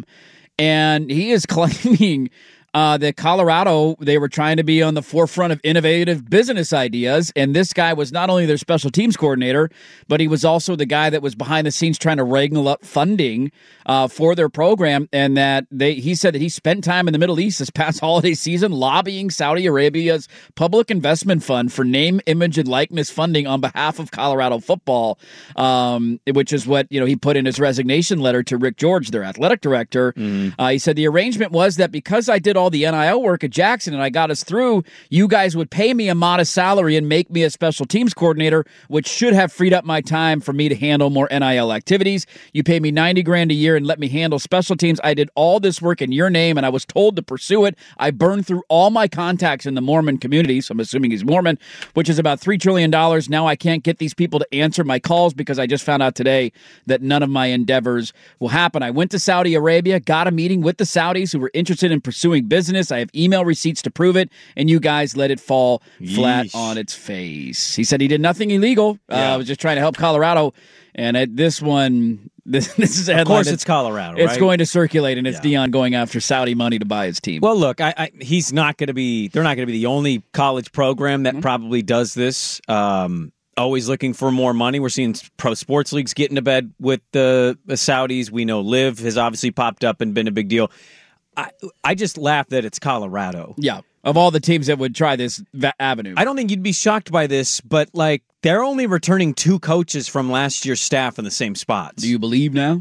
and he is claiming uh, that Colorado, they were trying to be on the forefront of innovative business ideas, and this guy was not only their special teams coordinator, but he was also the guy that was behind the scenes trying to wrangle up funding uh, for their program, and that they he said that he spent time in the Middle East this past holiday season lobbying Saudi Arabia's Public Investment Fund for name, image, and likeness funding on behalf of Colorado football, um, which is what you know he put in his resignation letter to Rick George, their athletic director. Mm. Uh, he said the arrangement was that because I did all the N I L work at Jackson and I got us through, you guys would pay me a modest salary and make me a special teams coordinator, which should have freed up my time for me to handle more N I L activities. You pay me ninety grand a year and let me handle special teams. I did all this work in your name and I was told to pursue it. I burned through all my contacts in the Mormon community, so I'm assuming he's Mormon, which is about three trillion dollars. Now I can't get these people to answer my calls because I just found out today that none of my endeavors will happen. I went to Saudi Arabia, got a meeting with the Saudis who were interested in pursuing business. I have email receipts to prove it, and you guys let it fall flat Yeesh. on its face. He said he did nothing illegal. Uh, Yeah. I was just trying to help Colorado. And at this one, this, this is a headline. Of course, that's- it's Colorado, It's right? going to circulate, and it's Deion going after Saudi money to buy his team. Well, look, I, I, he's not going to be. They're not going to be the only college program that mm-hmm. probably does this. Um, always looking for more money. We're seeing pro sports leagues get into bed with the, the Saudis. We know Liv has obviously popped up and been a big deal. I, I just laugh that it's Colorado. Yeah, of all the teams that would try this va- avenue. I don't think you'd be shocked by this, but like they're only returning two coaches from last year's staff in the same spots. Do you believe now?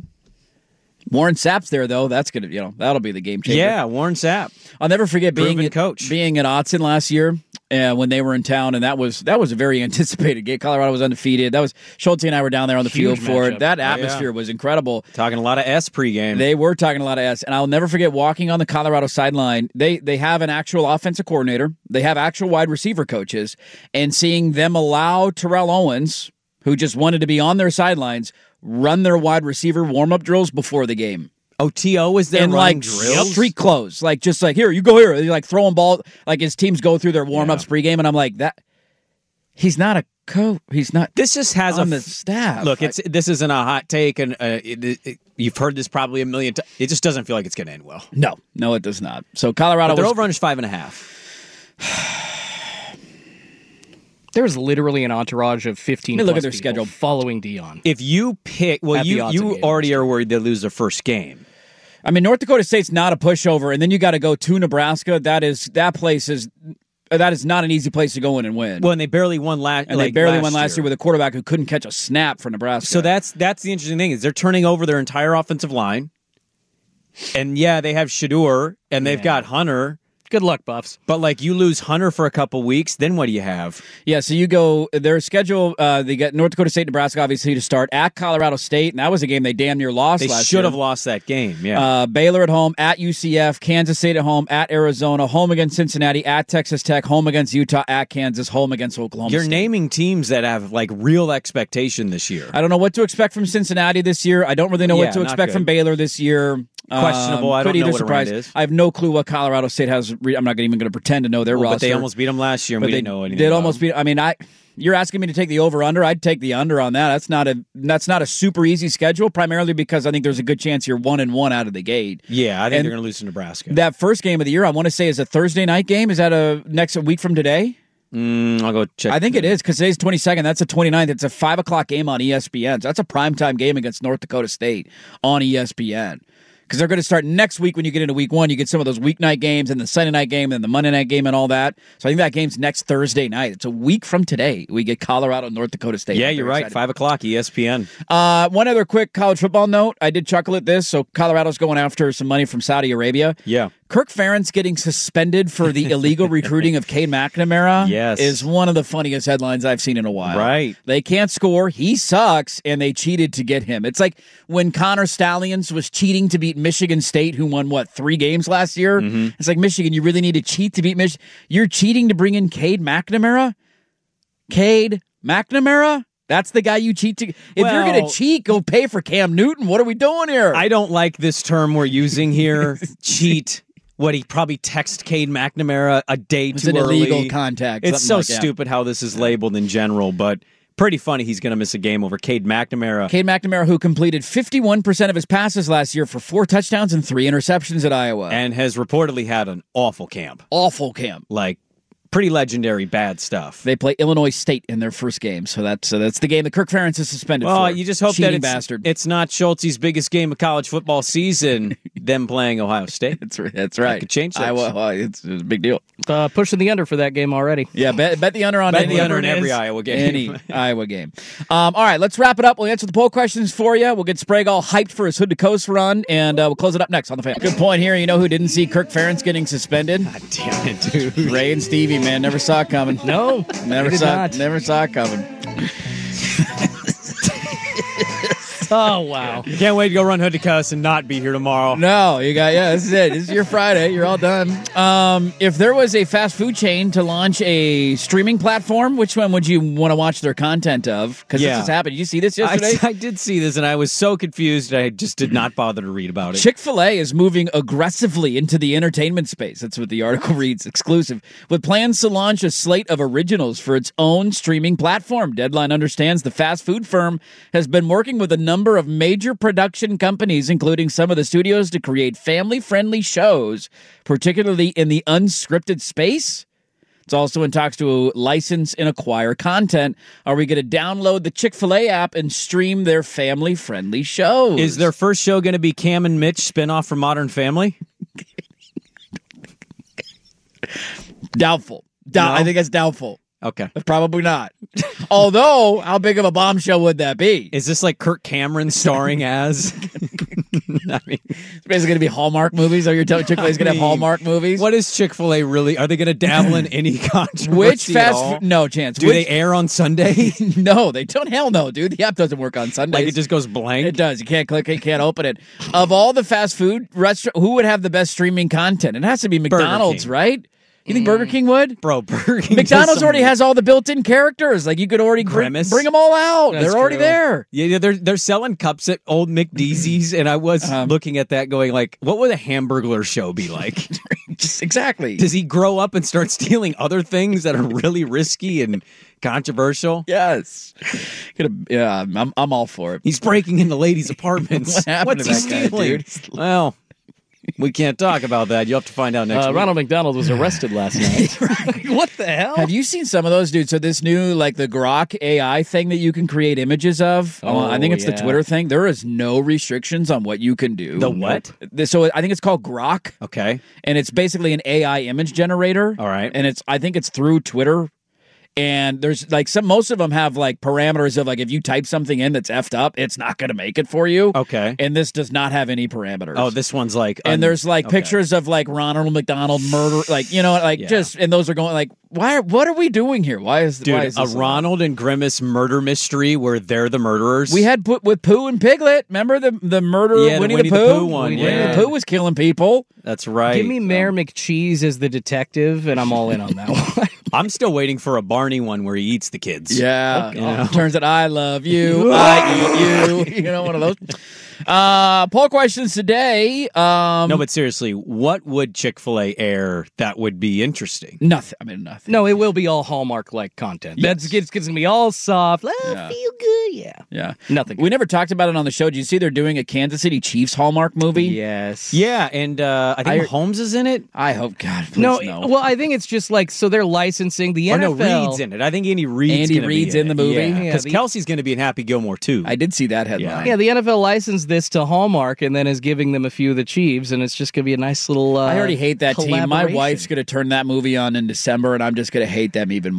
Warren Sapp's there, though. That's gonna, you know, that'll be the game changer. Yeah, Warren Sapp. I'll never forget being Proven at, coach. being at Autzen last year uh, when they were in town, and that was that was a very anticipated game. Colorado was undefeated. That was Schulte and I were down there on the Huge field for matchup. it. That Oh, yeah. atmosphere was incredible. Talking a lot of S pregame. They were talking a lot of S, and I'll never forget walking on the Colorado sideline. They they have an actual offensive coordinator. They have actual wide receiver coaches, and seeing them allow Terrell Owens, who just wanted to be on their sidelines, run their wide receiver warm-up drills before the game. O T O was there and running like drills? street clothes, like just like here you go here, They're like throwing ball, like his teams go through their warm ups yeah. pregame, and I'm like that. He's not a coach. He's not. This just has on a the staff. Look, it's this isn't a hot take, and uh, it, it, it, you've heard this probably a million times. It just doesn't feel like it's going to end well. No, no, it does not. So Colorado, but their was, over under is five and a half. There's literally an entourage of fifteen. Look at their people schedule following Deion. If you pick, well, At you the you game. already are worried they lose their first game. I mean, North Dakota State's not a pushover, and then you got to go to Nebraska. That is that place is that is not an easy place to go in and win. Well, and they barely won last. And like they barely last won last year. year with a quarterback who couldn't catch a snap for Nebraska. So that's that's the interesting thing is they're turning over their entire offensive line, and yeah, they have Shador and they've Yeah. got Hunter. Good luck, Buffs. But like you lose Hunter for a couple weeks, then what do you have? Yeah, so you go their schedule. Uh, they got North Dakota State, Nebraska, obviously to start at Colorado State, and that was a game they damn near lost. They last should year. have lost that game. Yeah, Uh, Baylor at home, at U C F, Kansas State at home, at Arizona, home against Cincinnati, at Texas Tech, home against Utah, at Kansas, home against Oklahoma you're State. naming teams that have like real expectation this year. I don't know what to expect from Cincinnati this year. I don't really know Yeah, what to not expect good. from Baylor this year. Questionable. Um, I don't could know either what surprise. Iran is. I have no clue what Colorado State has. Re- I'm not even going to pretend to know their Well, roster. but they almost beat them last year, and But we they didn't know anything. did about almost them. beat. I mean, I. You're asking me to take the over under. I'd take the under on that. That's not a. That's not a super easy schedule. Primarily because I think there's a good chance you're one and one out of the gate. Yeah, I think And they're going to lose to Nebraska. That first game of the year, I want to say, is a Thursday night game. Is that a next a week from today? Mm, I'll go check. I think it is because today's twenty-second. That's a twenty-ninth. It's a five o'clock game on E S P N. So that's a primetime game against North Dakota State on E S P N. Because they're going to start next week when you get into week one. You get some of those weeknight games and the Sunday night game and the Monday night game and all that. So I think that game's next Thursday night. It's a week from today. We get Colorado, North Dakota State. Yeah, I'm you're very right. excited. Five o'clock, E S P N. Uh, one other quick college football note. I did chuckle at this. So Colorado's going after some money from Saudi Arabia. Yeah. Kirk Ferentz getting suspended for the illegal recruiting of Cade McNamara yes. is one of the funniest headlines I've seen in a while. Right. They can't score. He sucks, and they cheated to get him. It's like when Connor Stallions was cheating to beat Michigan State, who won, what, three games last year? Mm-hmm. It's like, Michigan, you really need to cheat to beat Michigan. You're cheating to bring in Cade McNamara? Cade McNamara? That's the guy you cheat to. If well, you're going to cheat, go pay for Cam Newton. What are we doing here? I don't like this term we're using here. Cheat. What, he probably texted Cade McNamara a day it's too an early. illegal contact. It's so like stupid how this is labeled in general, but pretty funny he's going to miss a game over Cade McNamara. Cade McNamara, who completed fifty-one percent of his passes last year for four touchdowns and three interceptions at Iowa. And has reportedly had an awful camp. Awful camp. Like, pretty legendary bad stuff. They play Illinois State in their first game, so that's so that's the game that Kirk Ferentz is suspended well, for. You just hope Cheating that it's, bastard. it's not Schultz's biggest game of college football season, them playing Ohio State. That's right. That's right. That could change things. Iowa, well, it's, it's a big deal. Uh, pushing the under for that game already. Yeah, bet, bet the under on bet any, the under in every Iowa game. Any Iowa game. Um, all right, let's wrap it up. We'll answer the poll questions for you. We'll get Sprague all hyped for his Hood to Coast run, and uh, we'll close it up next on the Fan. Good point here. You know who didn't see Kirk Ferentz getting suspended? God damn it, dude. Ray and Stevie, man, never saw it coming. No, never did saw, not. never saw it coming. Oh, wow. You can't wait to go run Hood to Coast and not be here tomorrow. No, you got, yeah, this is it. This is your Friday. You're all done. Um, if there was a fast food chain to launch a streaming platform, which one would you want to watch their content of? Because Yeah. this has happened. Did you see this yesterday? I, I did see this, and I was so confused, I just did not bother to read about it. Chick-fil-A is moving aggressively into the entertainment space. That's what the article reads, exclusive, with plans to launch a slate of originals for its own streaming platform. Deadline understands the fast food firm has been working with a number of major production companies, including some of the studios, to create family-friendly shows, particularly in the unscripted space. It's also in talks to license and acquire content. Are we going to download the Chick-fil-A app and stream their family-friendly shows? Is their first show going to be Cam and Mitch spinoff from Modern Family? Doubtful. Doubt. No? I think it's doubtful. Okay. Probably not. Although, how big of a bombshell would that be? Is this like Kirk Cameron starring as? I mean, it's basically going to be Hallmark movies. Are you telling Chick-fil-A is going to have Hallmark movies? What is Chick-fil-A really? Are they going to dabble in any controversy? Which at fast all? food? No chance. Do Which, they air on Sunday? No, they don't. Hell no, dude. The app doesn't work on Sundays. Like it just goes blank? It does. You can't click it. You can't open it. Of all the fast food restaurants, who would have the best streaming content? It has to be McDonald's, King. right? You think Burger King would? Bro, Burger King. McDonald's already has all the built-in characters. Like you could already bring, Grimace. bring them all out. That's They're already true. there. Yeah, yeah, they're they're selling cups at old McDeezy's, and I was Um, looking at that, going like, what would a Hamburglar show be like? Just exactly. Does he grow up and start stealing other things that are really risky and controversial? Yes. Gonna- Yeah, I'm I'm all for it. He's breaking into ladies' apartments. What happened What's to he that guy, stealing? dude? Well, we can't talk about that. You'll have to find out next Uh, week. Ronald McDonald was arrested last night. What the hell? Have you seen some of those, dude? So this new, like the Grok A I thing that you can create images of, Oh, uh, I think it's the yeah. Twitter thing. There is no restrictions on what you can do. The what? This- So I think it's called Grok, Okay. and it's basically an A I image generator. All right. And it's I think it's through Twitter. And there's like some, most of them have like parameters of like if you type something in that's effed up, it's not going to make it for you. Okay. And this does not have any parameters. Oh, this one's like. and un- there's like okay. pictures of like Ronald McDonald murder, like you know, like Yeah. just, and those are going like, why? What are we doing here? Why is Dude, why is a this allowed? Ronald and Grimace murder mystery where they're the murderers. We had put with Pooh and Piglet. Remember the the murder Yeah, the Winnie, Winnie the, the Pooh? Pooh one, Winnie yeah. the Pooh was killing people. That's right. Give me Mayor McCheese as the detective, and I'm all in on that one. I'm still waiting for a Barney one where he eats the kids. Yeah. You know? Turns out I love you. I eat you. You know, one of those. Uh, poll questions today. Um, No, but seriously, what would Chick-fil-A air that would be interesting? nothing. I mean, nothing. No, it will be all Hallmark-like content. Yes. That's it's, it's gonna be all soft. Oh, Yeah. feel good, yeah. Yeah. Nothing. We never talked about it on the show. Did you see they're doing a Kansas City Chiefs Hallmark movie? Yes. Yeah, and uh, I think I- Mahomes is in it. I hope, God, please No, no. well, I think it's just like so they're licensing the Or N F L. no, Reed's in it. I think Andy Reed's Andy gonna Reid's be in the it. movie? Yeah, Yeah, because the- Kelsey's going to be in Happy Gilmore too. I did see that headline. Yeah, the N F L licensed this to Hallmark and then is giving them a few of the Chiefs, and it's just going to be a nice little. Uh, I already hate that team. My collaboration. wife's going to turn that movie on in December, and I'm just going to hate them even more.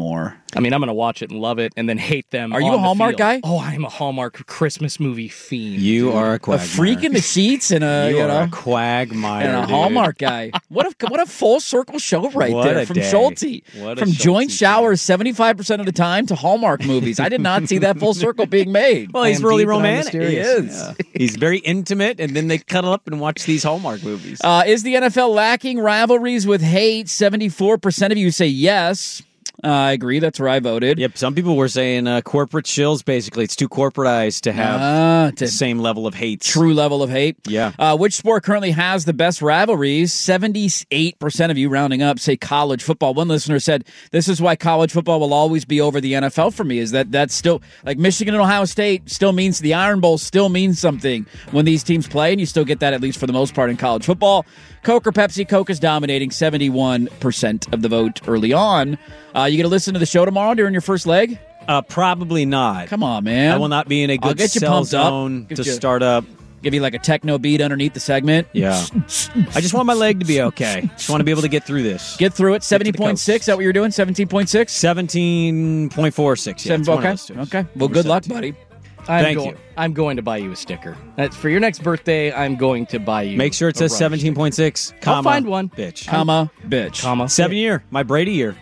I mean, I'm going to watch it and love it and then hate them. Are you on a the Hallmark field. guy? Oh, I'm a Hallmark Christmas movie fiend. You dude. are a A quagmire. freak in the sheets and a You you, are know a quagmire, and a dude. Hallmark guy. What a what a full circle show right What there a from day. Schulte. What a From joint Schulte showers seventy-five percent of the time to Hallmark movies. I did not see that full circle being made. Well, he's am really deep and I'm romantic. He mysterious. is. Yeah. He's very intimate, and then they cuddle up and watch these Hallmark movies. Uh, is the N F L lacking rivalries with hate? seventy-four percent of you say yes. Uh, I agree. That's where I voted. Yep. Some people were saying uh, corporate shills. Basically, it's too corporatized to have Ah, the same level of hate. True level of hate. Yeah. Uh, which sport currently has the best rivalries? seventy-eight percent of you, rounding up, say college football. One listener said, this is why college football will always be over the N F L for me, is that that's still, like Michigan and Ohio State still means, the Iron Bowl still means something when these teams play, and you still get that at least for the most part in college football. Coke or Pepsi? Coke is dominating, seventy-one percent of the vote early on. Uh, you going to listen to the show tomorrow during your first leg? Uh, probably not. Come on, man. I will not be in a I'll good get you cell pumped up. zone Get to you- start up. Give you like a techno beat underneath the segment. Yeah. I just want my leg to be okay. Just want to be able to get through this. Get through it. seventy point six. Is that what you're doing? seventeen point six? seventeen point four six. Yeah, it's one of okay. those two. Okay. Well, good luck, buddy. I'm Thank go- you. I'm going to buy you a sticker. That's for your next birthday. I'm going to buy you. Make sure it a says Rush seventeen point six, I'll comma, find one. bitch. Comma, bitch. Comma. Seven year. My Brady year.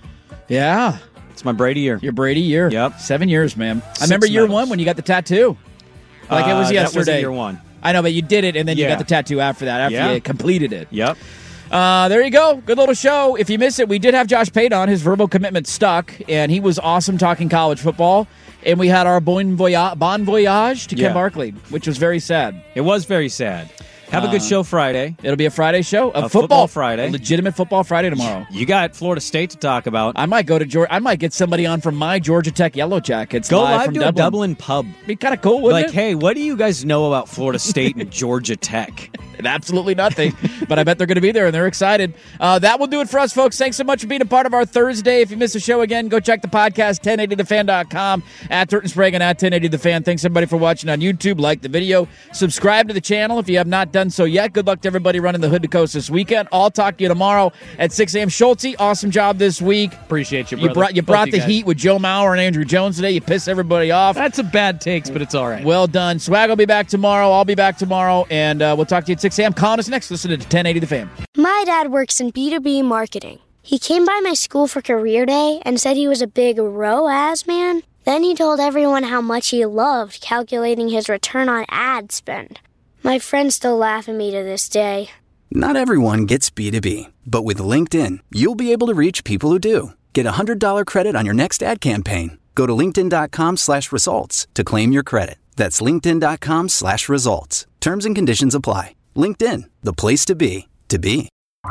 Yeah. It's my Brady year. Your Brady year. Yep. Seven years, man. I Six remember year medals. one when you got the tattoo. Like it Uh, was that yesterday. wasn't year one. I know, but you did it, and then you Yeah. got the tattoo after that, after Yeah. you completed it. Yep. Uh, there you go. Good little show. If you miss it, we did have Josh Pate on. His verbal commitment stuck, and he was awesome talking college football. And we had our bon voyage, bon voyage to Yeah. Ken Barkley, which was very sad. It was very sad. Have a good Uh, show Friday. It'll be a Friday show, a, A football, football Friday. a legitimate football Friday tomorrow. You got Florida State to talk about. I might go to Georgia. I might get somebody on from my Georgia Tech Yellow Jackets. Go live, live from to Dublin. a Dublin pub. Be kind of cool, wouldn't Like, it? hey, what do you guys know about Florida State and Georgia Tech? Absolutely nothing. But I bet they're going to be there, and they're excited. Uh, that will do it for us, folks. Thanks so much for being a part of our Thursday. If you missed the show again, go check the podcast, ten eighty the fan dot com, at Dirt and Sprague and at ten eighty the fan. Thanks, everybody, for watching on YouTube. Like the video. Subscribe to the channel if you have not done so yet. Good luck to everybody running the Hood to Coast this weekend. I'll talk to you tomorrow at six a.m. Schulte, awesome job this week. Appreciate you, You brother. brought, you Both brought you the guys. heat with Joe Mauer and Andrew Jones today. You pissed everybody off. That's a bad takes, but it's all right. Well done. Swag will be back tomorrow. I'll be back tomorrow, and uh, we'll talk to you at six a.m. Calling us next. Listen to ten eighty the fan. My dad works in B two B marketing. He came by my school for career day and said he was a big R O A S man. Then he told everyone how much he loved calculating his return on ad spend. My friends still laugh at me to this day. Not everyone gets B two B, but with LinkedIn, you'll be able to reach people who do. Get a one hundred dollars credit on your next ad campaign. Go to linkedin.com slash results to claim your credit. That's linkedin.com slash results. Terms and conditions apply. LinkedIn, the place to be, to be.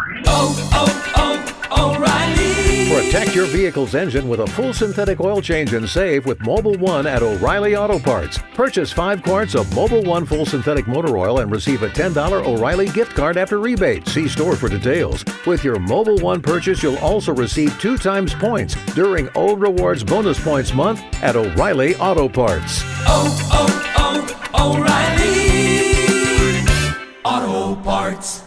Protect your vehicle's engine with a full synthetic oil change and save with Mobile One at O'Reilly Auto Parts. Purchase five quarts of Mobile One full synthetic motor oil and receive a ten dollars O'Reilly gift card after rebate. See store for details. With your Mobile One purchase, you'll also receive two times points during O Rewards Bonus Points Month at O'Reilly Auto Parts. Oh, oh, oh, O'Reilly Auto Parts.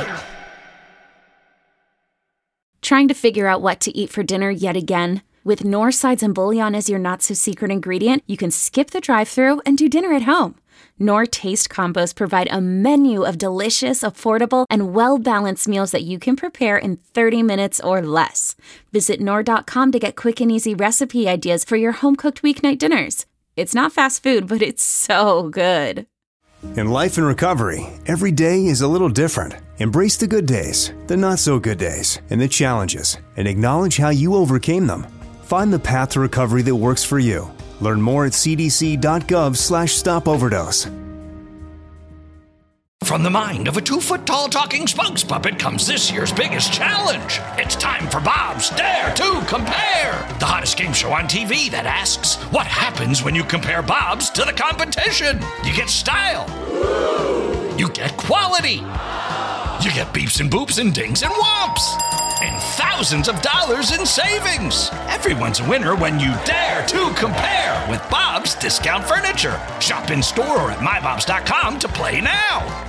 Trying to figure out what to eat for dinner yet again? With Knorr Sides and Bouillon as your not-so-secret ingredient, you can skip the drive-thru and do dinner at home. Knorr Taste Combos provide a menu of delicious, affordable, and well-balanced meals that you can prepare in thirty minutes or less. Visit Knorr dot com to get quick and easy recipe ideas for your home-cooked weeknight dinners. It's not fast food, but it's so good. In life and recovery, every day is a little different. Embrace the good days, the not-so-good days, and the challenges, and acknowledge how you overcame them. Find the path to recovery that works for you. Learn more at cdc.gov slash stop overdose. From the mind of a two-foot-tall talking spokes puppet comes this year's biggest challenge. It's time for Bob's Dare to Compare, the hottest game show on T V that asks, what happens when you compare Bob's to the competition? You get style. You get quality. You get beeps and boops and dings and whomps. And thousands of dollars in savings. Everyone's a winner when you dare to compare with Bob's Discount Furniture. Shop in store or at my bobs dot com to play now.